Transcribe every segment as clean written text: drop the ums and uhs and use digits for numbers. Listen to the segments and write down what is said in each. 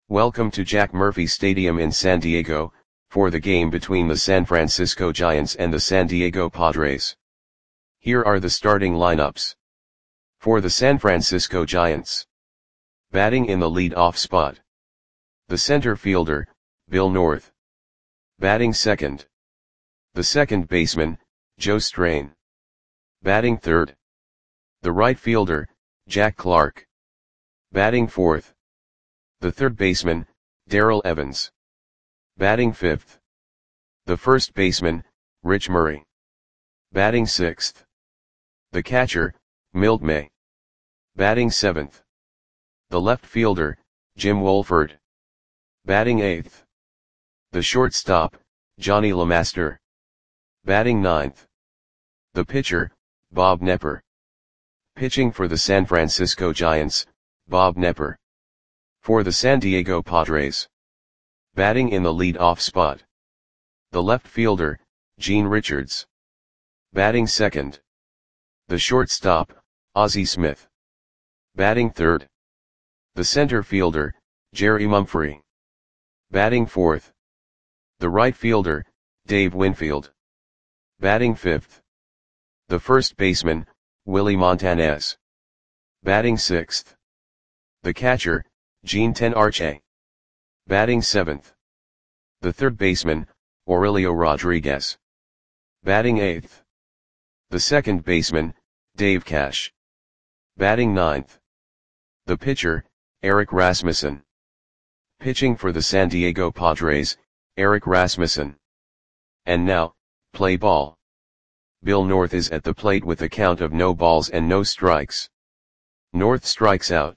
Welcome to Jack Murphy Stadium in San Diego, for the game between the San Francisco Giants and the San Diego Padres. Here are the starting lineups. For the San Francisco Giants. Batting in the lead-off spot. The center fielder, Bill North. Batting second. The second baseman, Joe Strain. Batting third. The right fielder, Jack Clark. Batting fourth. The third baseman, Darrell Evans. Batting fifth. The first baseman, Rich Murray. Batting sixth. The catcher, Milt May. Batting seventh. The left fielder, Jim Wohlford. Batting eighth. The shortstop, Johnny LeMaster. Batting ninth. The pitcher, Bob Knepper. Pitching for the San Francisco Giants, Bob Knepper. For the San Diego Padres. Batting in the lead-off spot. The left fielder, Gene Richards. Batting second. The shortstop, Ozzie Smith. Batting third. The center fielder, Jerry Mumphrey. Batting fourth. The right fielder, Dave Winfield. Batting fifth. The first baseman, Willie Montanez. Batting sixth. The catcher, Gene Tenarche. Batting seventh. The third baseman, Aurelio Rodriguez. Batting eighth. The second baseman, Dave Cash. Batting ninth. The pitcher, Eric Rasmussen. Pitching for the San Diego Padres, Eric Rasmussen. And now, play ball. Bill North is at the plate with a count of no balls and no strikes. North strikes out.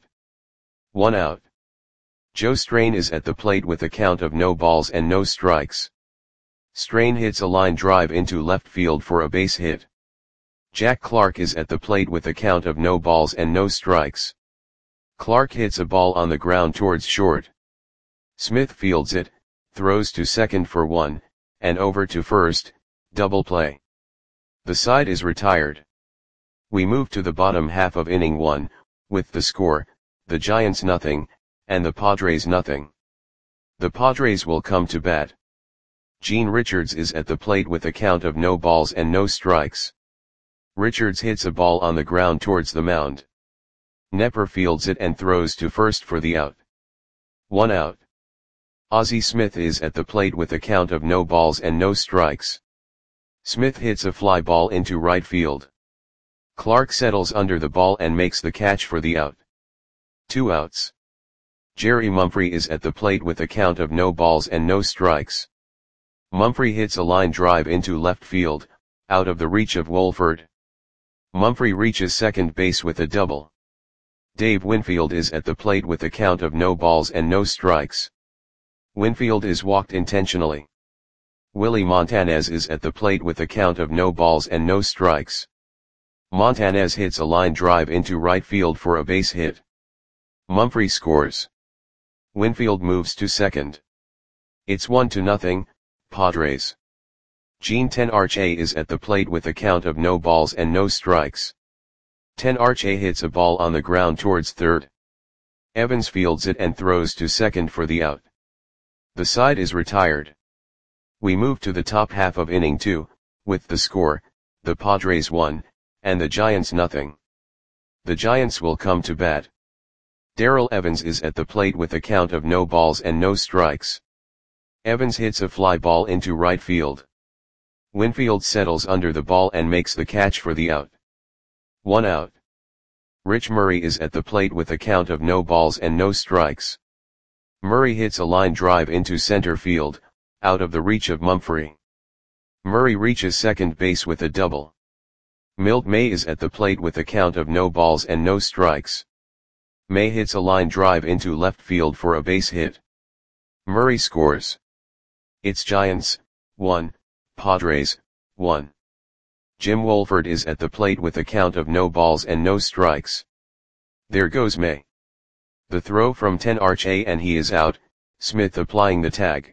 1 out. Joe Strain is at the plate with a count of no balls and no strikes. Strain hits a line drive into left field for a base hit. Jack Clark is at the plate with a count of no balls and no strikes. Clark hits a ball on the ground towards short. Smith fields it, throws to second for 1, and over to first, double play. The side is retired. We move to the bottom half of inning 1, with the score, the Giants nothing, and the Padres nothing. The Padres will come to bat. Gene Richards is at the plate with a count of no balls and no strikes. Richards hits a ball on the ground towards the mound. Knepper fields it and throws to first for the out. 1 out. Ozzie Smith is at the plate with a count of no balls and no strikes. Smith hits a fly ball into right field. Clark settles under the ball and makes the catch for the out. 2 outs. Jerry Mumphrey is at the plate with a count of no balls and no strikes. Mumphrey hits a line drive into left field, out of the reach of Wohlford. Mumphrey reaches second base with a double. Dave Winfield is at the plate with a count of no balls and no strikes. Winfield is walked intentionally. Willie Montanez is at the plate with a count of no balls and no strikes. Montanez hits a line drive into right field for a base hit. Mumphrey scores. Winfield moves to second. It's 1-0, Padres. Gene Tenarche is at the plate with a count of no balls and no strikes. Tenarche hits a ball on the ground towards third. Evans fields it and throws to second for the out. The side is retired. We move to the top half of inning 2, with the score, the Padres 1, and the Giants nothing. The Giants will come to bat. Darrell Evans is at the plate with a count of no balls and no strikes. Evans hits a fly ball into right field. Winfield settles under the ball and makes the catch for the out. 1 out. Rich Murray is at the plate with a count of no balls and no strikes. Murray hits a line drive into center field, out of the reach of Mumphrey. Murray reaches second base with a double. Milt May is at the plate with a count of no balls and no strikes. May hits a line drive into left field for a base hit. Murray scores. It's Giants, 1, Padres, 1. Jim Wohlford is at the plate with a count of no balls and no strikes. There goes May. The throw from Tenarche and he is out, Smith applying the tag.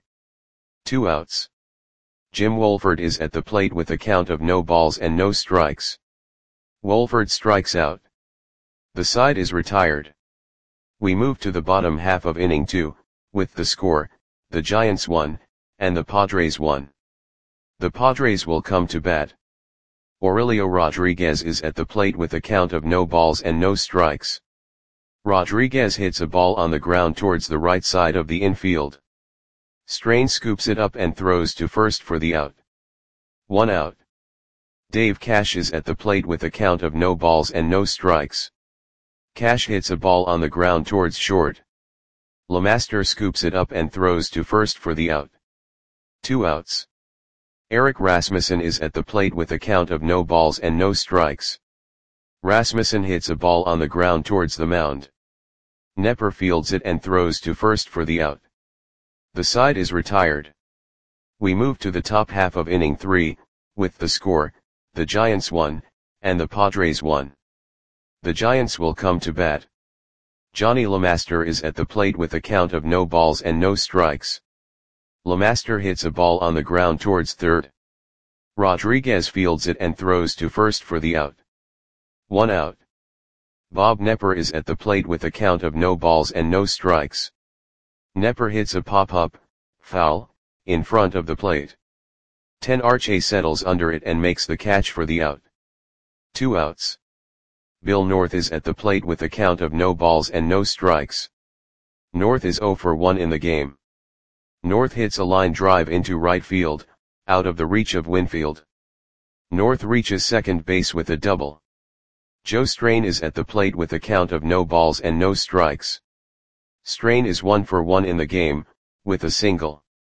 2 outs. Jim Wohlford is at the plate with a count of no balls and no strikes. Wohlford strikes out. The side is retired. We move to the bottom half of inning 2, with the score, the Giants 1, and the Padres 1. The Padres will come to bat. Aurelio Rodriguez is at the plate with a count of no balls and no strikes. Rodriguez hits a ball on the ground towards the right side of the infield. Strain scoops it up and throws to first for the out. 1 out. Dave Cash is at the plate with a count of no balls and no strikes. Cash hits a ball on the ground towards short. Lemaster scoops it up and throws to first for the out. 2 outs. Eric Rasmussen is at the plate with a count of no balls and no strikes. Rasmussen hits a ball on the ground towards the mound. Nepper fields it and throws to first for the out. The side is retired. We move to the top half of inning 3, with the score, the Giants 1, and the Padres 1. The Giants will come to bat. Johnny Lemaster is at the plate with a count of no balls and no strikes. Lemaster hits a ball on the ground towards third. Rodriguez fields it and throws to first for the out. 1 out. Bob Nepper is at the plate with a count of no balls and no strikes. Nepper hits a pop-up, foul, in front of the plate. Tenarche settles under it and makes the catch for the out. 2 outs. Bill North is at the plate with a count of no balls and no strikes. North is 0 for 1 in the game. North hits a line drive into right field, out of the reach of Winfield. North reaches second base with a double. Joe Strain is at the plate with a count of no balls and no strikes. Strain is 1 for 1 in the game, with a single.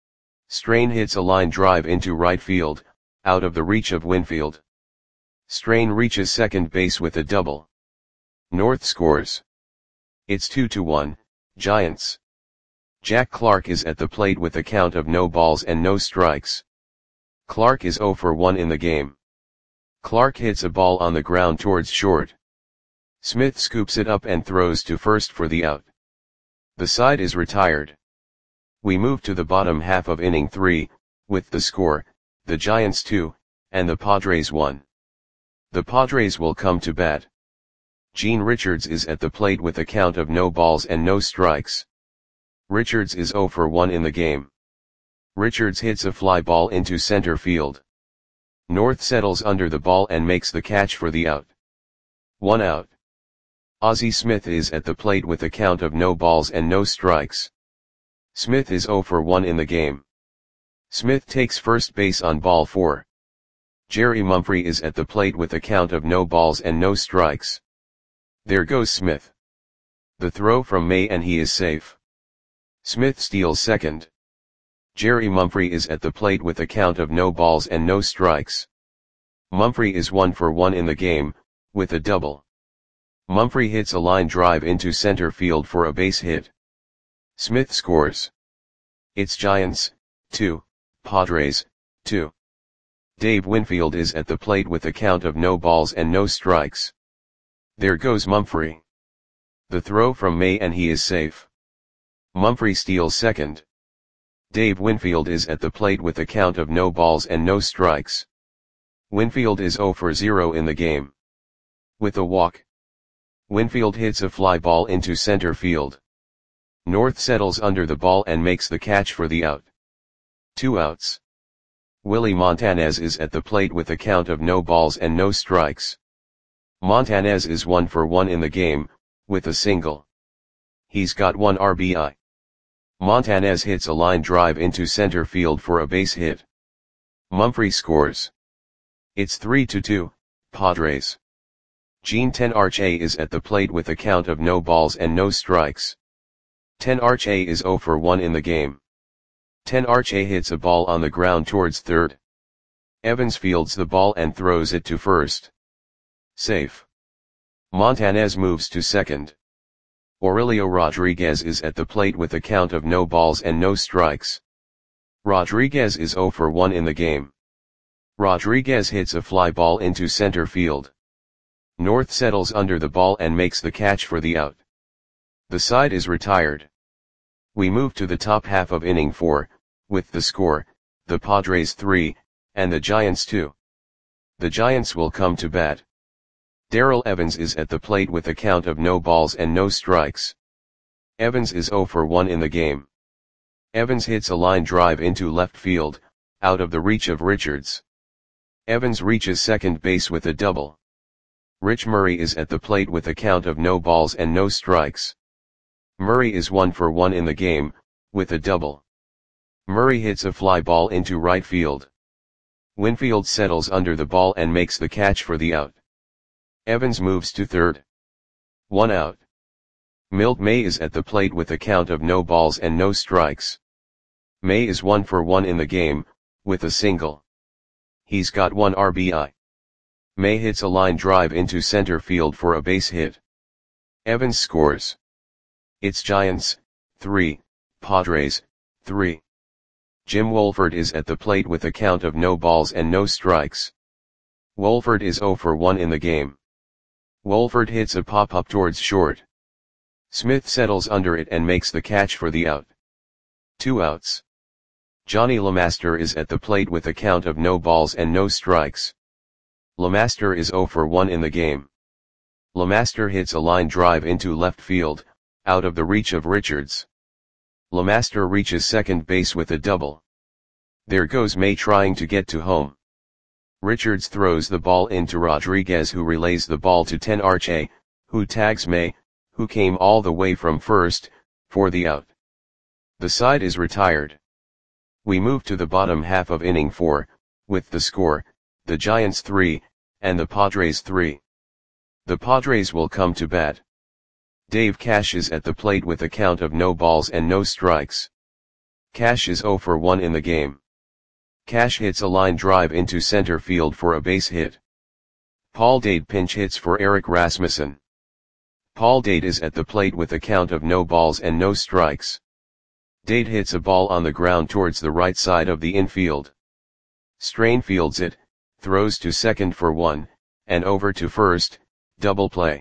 Strain hits a line drive into right field, out of the reach of Winfield. Strain reaches second base with a double. North scores. It's 2-1, Giants. Jack Clark is at the plate with a count of no balls and no strikes. Clark is 0 for 1 in the game. Clark hits a ball on the ground towards short. Smith scoops it up and throws to first for the out. The side is retired. We move to the bottom half of inning 3, with the score, the Giants 2, and the Padres 1. The Padres will come to bat. Gene Richards is at the plate with a count of no balls and no strikes. Richards is 0 for 1 in the game. Richards hits a fly ball into center field. North settles under the ball and makes the catch for the out. 1 out. Ozzie Smith is at the plate with a count of no balls and no strikes. Smith is 0 for 1 in the game. Smith takes first base on ball 4. Jerry Mumphrey is at the plate with a count of no balls and no strikes. There goes Smith. The throw from May and he is safe. Smith steals second. Jerry Mumphrey is at the plate with a count of no balls and no strikes. Mumphrey is 1 for 1 in the game, with a double. Mumphrey hits a line drive into center field for a base hit. Smith scores. It's Giants, 2, Padres, 2. Dave Winfield is at the plate with a count of no balls and no strikes. There goes Mumphrey. The throw from May and he is safe. Mumphrey steals second. Dave Winfield is at the plate with a count of no balls and no strikes. Winfield is 0 for 0 in the game. With a walk. Winfield hits a fly ball into center field. North settles under the ball and makes the catch for the out. 2 outs. Willie Montanez is at the plate with a count of no balls and no strikes. Montanez is 1 for 1 in the game, with a single. He's got 1 RBI. Montanez hits a line drive into center field for a base hit. Mumphrey scores. It's 3-2, Padres. Gene Tenarche is at the plate with a count of no balls and no strikes. Tenarche is 0 for 1 in the game. Tenarche hits a ball on the ground towards third. Evans fields the ball and throws it to first. Safe. Montanez moves to second. Aurelio Rodriguez is at the plate with a count of no balls and no strikes. Rodriguez is 0 for 1 in the game. Rodriguez hits a fly ball into center field. North settles under the ball and makes the catch for the out. The side is retired. We move to the top half of inning 4, with the score, the Padres 3, and the Giants 2. The Giants will come to bat. Darrell Evans is at the plate with a count of no balls and no strikes. Evans is 0 for 1 in the game. Evans hits a line drive into left field, out of the reach of Richards. Evans reaches second base with a double. Rich Murray is at the plate with a count of no balls and no strikes. Murray is 1 for 1 in the game, with a double. Murray hits a fly ball into right field. Winfield settles under the ball and makes the catch for the out. Evans moves to third. 1 out. Milt May is at the plate with a count of no balls and no strikes. May is 1 for 1 in the game, with a single. He's got 1 RBI. May hits a line drive into center field for a base hit. Evans scores. It's Giants, 3, Padres, 3. Jim Wohlford is at the plate with a count of no balls and no strikes. Wohlford is 0 for 1 in the game. Wohlford hits a pop-up towards short. Smith settles under it and makes the catch for the out. 2 outs. Johnny LeMaster is at the plate with a count of no balls and no strikes. LeMaster is 0 for 1 in the game. LeMaster hits a line drive into left field, out of the reach of Richards. LeMaster reaches second base with a double. There goes May trying to get to home. Richards throws the ball into Rodriguez, who relays the ball to Ten Arche, who tags May, who came all the way from first, for the out. The side is retired. We move to the bottom half of inning 4, with the score, the Giants 3, and the Padres 3. The Padres will come to bat. Dave Cash is at the plate with a count of no balls and no strikes. Cash is 0 for 1 in the game. Cash hits a line drive into center field for a base hit. Paul Dade pinch hits for Eric Rasmussen. Paul Dade is at the plate with a count of no balls and no strikes. Dade hits a ball on the ground towards the right side of the infield. Strain fields it, throws to second for 1, and over to first, double play.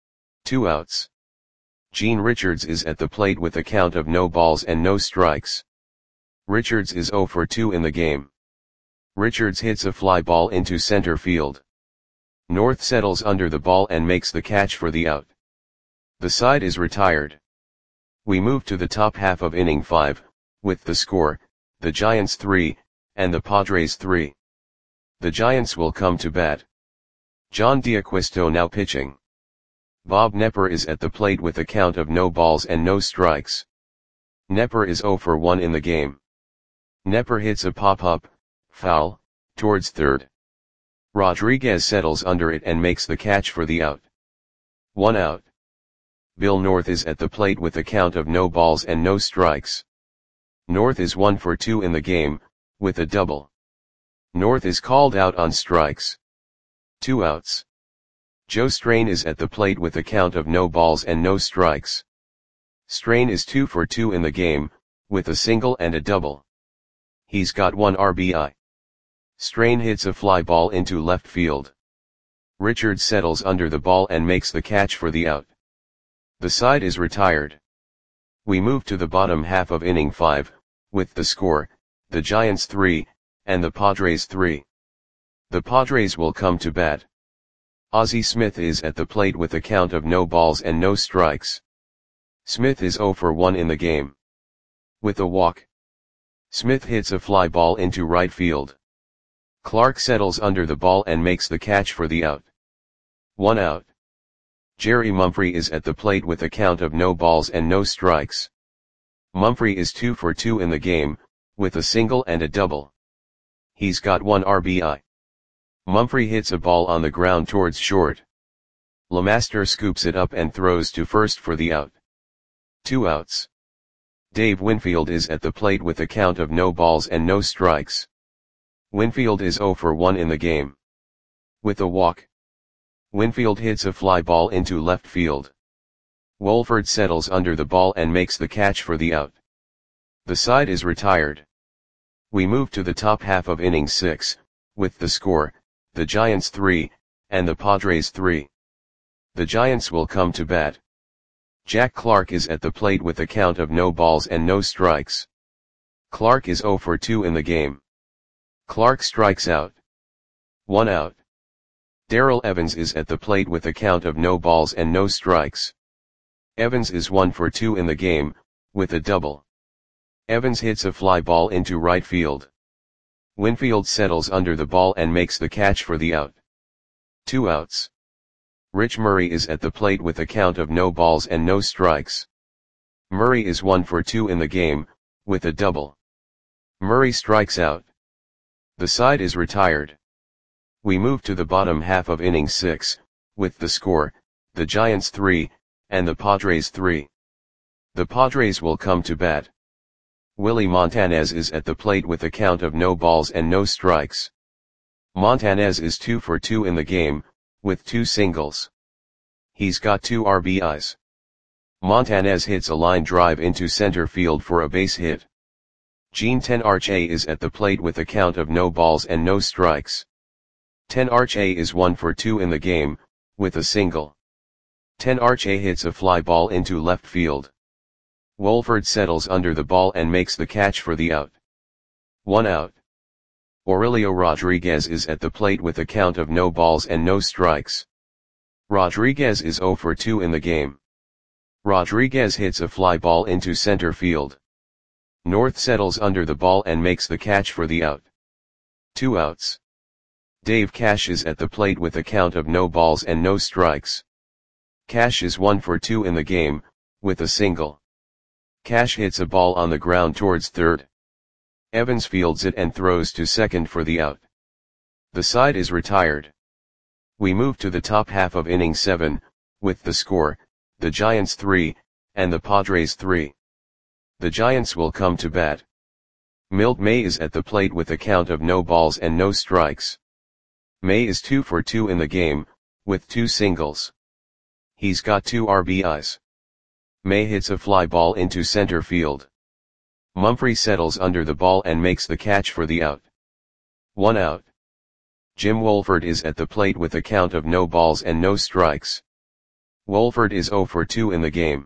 2 outs. Gene Richards is at the plate with a count of no balls and no strikes. Richards is 0 for 2 in the game. Richards hits a fly ball into center field. North settles under the ball and makes the catch for the out. The side is retired. We move to the top half of inning 5, with the score, the Giants 3, and the Padres 3. The Giants will come to bat. John D'Acquisto now pitching. Bob Knepper is at the plate with a count of no balls and no strikes. Knepper is 0 for 1 in the game. Knepper hits a pop-up, foul, towards third. Rodriguez settles under it and makes the catch for the out. 1 out. Bill North is at the plate with a count of no balls and no strikes. North is 1 for 2 in the game, with a double. North is called out on strikes. 2 outs. Joe Strain is at the plate with a count of no balls and no strikes. Strain is 2 for 2 in the game, with a single and a double. He's got 1 RBI. Strain hits a fly ball into left field. Richards settles under the ball and makes the catch for the out. The side is retired. We move to the bottom half of inning 5, with the score, the Giants 3, and the Padres 3. The Padres will come to bat. Ozzie Smith is at the plate with a count of no balls and no strikes. Smith is 0 for 1 in the game. With a walk. Smith hits a fly ball into right field. Clark settles under the ball and makes the catch for the out. 1 out. Jerry Mumphrey is at the plate with a count of no balls and no strikes. Mumphrey is 2 for 2 in the game, with a single and a double. He's got 1 RBI. Mumphrey hits a ball on the ground towards short. LeMaster scoops it up and throws to first for the out. 2 outs. Dave Winfield is at the plate with a count of no balls and no strikes. Winfield is 0 for 1 in the game. With a walk. Winfield hits a fly ball into left field. Wohlford settles under the ball and makes the catch for the out. The side is retired. We move to the top half of inning 6, with the score, the Giants 3, and the Padres 3. The Giants will come to bat. Jack Clark is at the plate with a count of no balls and no strikes. Clark is 0 for 2 in the game. Clark strikes out. 1 out. Darrell Evans is at the plate with a count of no balls and no strikes. Evans is 1 for 2 in the game, with a double. Evans hits a fly ball into right field. Winfield settles under the ball and makes the catch for the out. 2 outs. Rich Murray is at the plate with a count of no balls and no strikes. Murray is 1 for 2 in the game, with a double. Murray strikes out. The side is retired. We move to the bottom half of inning 6, with the score, the Giants 3, and the Padres 3. The Padres will come to bat. Willie Montanez is at the plate with a count of no balls and no strikes. Montanez is 2 for 2 in the game, with 2 singles. He's got 2 RBIs. Montanez hits a line drive into center field for a base hit. Gene Tenarche is at the plate with a count of no balls and no strikes. Tenarche is 1 for 2 in the game, with a single. Tenarche hits a fly ball into left field. Wolford settles under the ball and makes the catch for the out. 1 out. Aurelio Rodriguez is at the plate with a count of no balls and no strikes. Rodriguez is 0 for 2 in the game. Rodriguez hits a fly ball into center field. North settles under the ball and makes the catch for the out. 2 outs. Dave Cash is at the plate with a count of no balls and no strikes. Cash is 1 for 2 in the game, with a single. Cash hits a ball on the ground towards third. Evans fields it and throws to second for the out. The side is retired. We move to the top half of inning 7, with the score, the Giants 3, and the Padres 3. The Giants will come to bat. Milt May is at the plate with a count of no balls and no strikes. May is 2 for 2 in the game, with 2 singles. He's got 2 RBIs. May hits a fly ball into center field. Mumphrey settles under the ball and makes the catch for the out. 1 out. Jim Wolford is at the plate with a count of no balls and no strikes. Wolford is 0 for 2 in the game.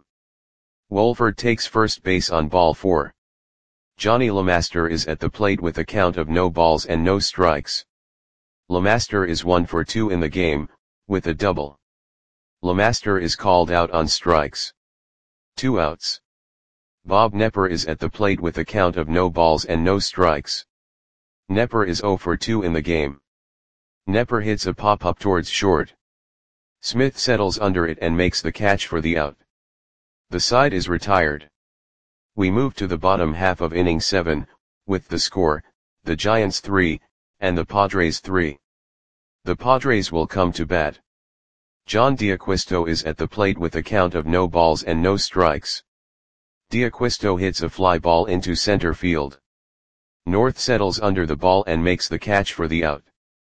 Wolford takes first base on ball 4. Johnny LeMaster is at the plate with a count of no balls and no strikes. LeMaster is 1 for 2 in the game, with a double. LeMaster is called out on strikes. 2 outs. Bob Knepper is at the plate with a count of no balls and no strikes. Knepper is 0 for 2 in the game. Knepper hits a pop-up towards short. Smith settles under it and makes the catch for the out. The side is retired. We move to the bottom half of inning 7, with the score, the Giants 3, and the Padres 3. The Padres will come to bat. John D'Acquisto is at the plate with a count of no balls and no strikes. D'Acquisto hits a fly ball into center field. North settles under the ball and makes the catch for the out.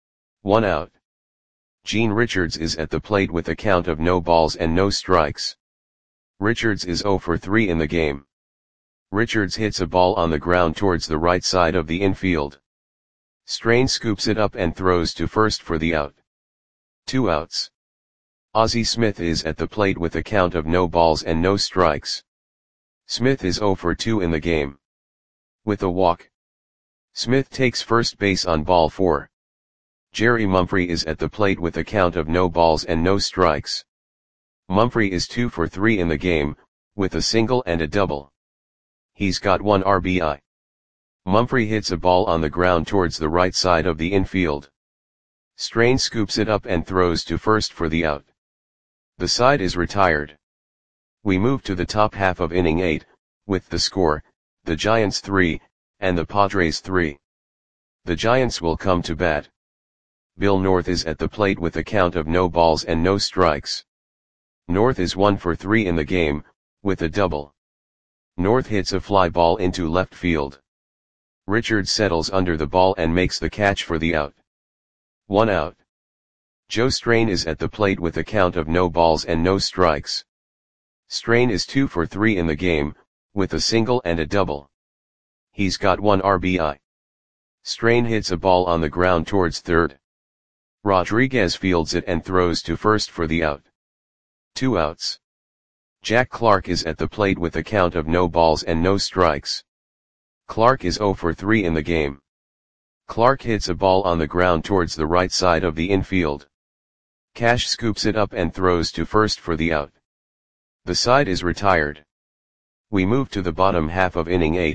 1 out. Gene Richards is at the plate with a count of no balls and no strikes. Richards is 0 for 3 in the game. Richards hits a ball on the ground towards the right side of the infield. Strain scoops it up and throws to first for the out. 2 outs. Ozzie Smith is at the plate with a count of no balls and no strikes. Smith is 0 for 2 in the game. With a walk. Smith takes first base on ball 4. Jerry Mumphrey is at the plate with a count of no balls and no strikes. Mumphrey is 2 for 3 in the game, with a single and a double. He's got 1 RBI. Mumphrey hits a ball on the ground towards the right side of the infield. Strain scoops it up and throws to first for the out. The side is retired. We move to the top half of inning 8, with the score, the Giants 3, and the Padres 3. The Giants will come to bat. Bill North is at the plate with a count of no balls and no strikes. North is 1 for 3 in the game, with a double. North hits a fly ball into left field. Richards settles under the ball and makes the catch for the out. 1 out. Joe Strain is at the plate with a count of no balls and no strikes. Strain is 2 for 3 in the game, with a single and a double. He's got 1 RBI. Strain hits a ball on the ground towards third. Rodriguez fields it and throws to first for the out. 2 outs. Jack Clark is at the plate with a count of no balls and no strikes. Clark is 0 for 3 in the game. Clark hits a ball on the ground towards the right side of the infield. Cash scoops it up and throws to first for the out. The side is retired. We move to the bottom half of inning 8,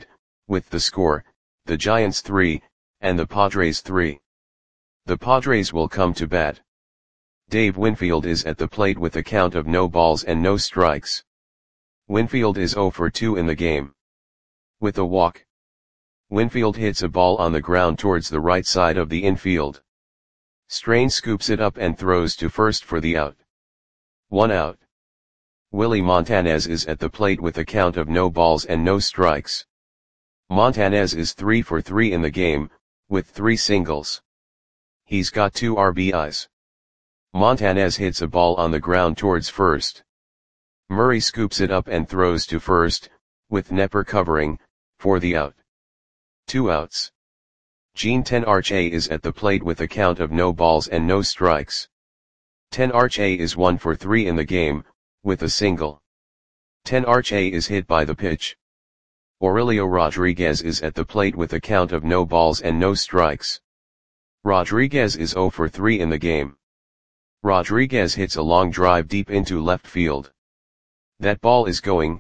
with the score, the Giants 3, and the Padres 3. The Padres will come to bat. Dave Winfield is at the plate with a count of no balls and no strikes. Winfield is 0 for 2 in the game. With a walk, Winfield hits a ball on the ground towards the right side of the infield. Strain scoops it up and throws to first for the out. 1 out. Willie Montanez is at the plate with a count of no balls and no strikes. Montanez is 3 for 3 in the game, with 3 singles. He's got 2 RBIs. Montanez hits a ball on the ground towards first. Murray scoops it up and throws to first, with Nepper covering, for the out. 2 outs. Gene Tenarche is at the plate with a count of no balls and no strikes. Tenarche is 1 for 3 in the game, with a single. Tenarche is hit by the pitch. Aurelio Rodriguez is at the plate with a count of no balls and no strikes. Rodriguez is 0 for 3 in the game. Rodriguez hits a long drive deep into left field. That ball is gone.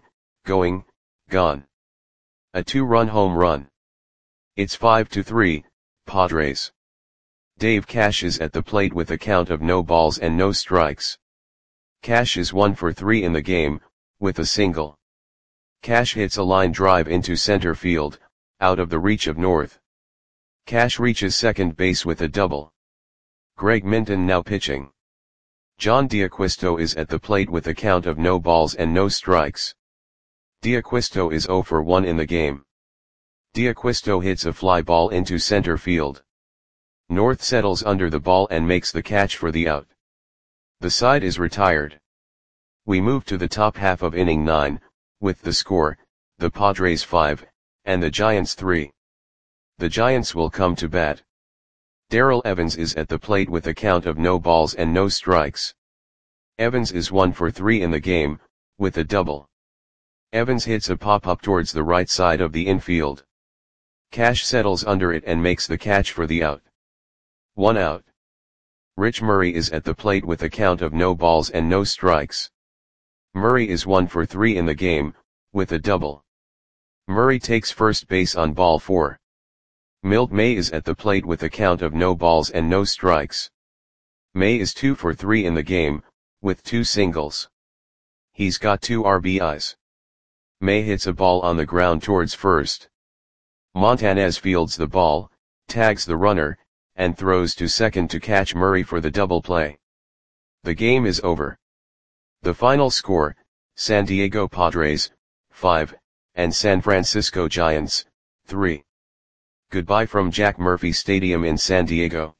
A 2-run home run. It's 5-3, Padres. Dave Cash is at the plate with a count of no balls and no strikes. Cash is 1 for 3 in the game, with a single. Cash hits a line drive into center field, out of the reach of North. Cash reaches second base with a double. Greg Minton now pitching. John D'Acquisto is at the plate with a count of no balls and no strikes. D'Acquisto is 0 for 1 in the game. D'Acquisto hits a fly ball into center field. North settles under the ball and makes the catch for the out. The side is retired. We move to the top half of inning 9, with the score, the Padres 5, and the Giants 3. The Giants will come to bat. Darrell Evans is at the plate with a count of no balls and no strikes. Evans is 1 for 3 in the game, with a double. Evans hits a pop-up towards the right side of the infield. Cash settles under it and makes the catch for the out. 1 out. Rich Murray is at the plate with a count of no balls and no strikes. Murray is 1 for 3 in the game, with a double. Murray takes first base on ball 4. Milt May is at the plate with a count of no balls and no strikes. May is 2 for 3 in the game, with 2 singles. He's got 2 RBIs. May hits a ball on the ground towards first. Montanez fields the ball, tags the runner, and throws to second to catch Murray for the double play. The game is over. The final score, San Diego Padres, 5, and San Francisco Giants, 3. Goodbye from Jack Murphy Stadium in San Diego.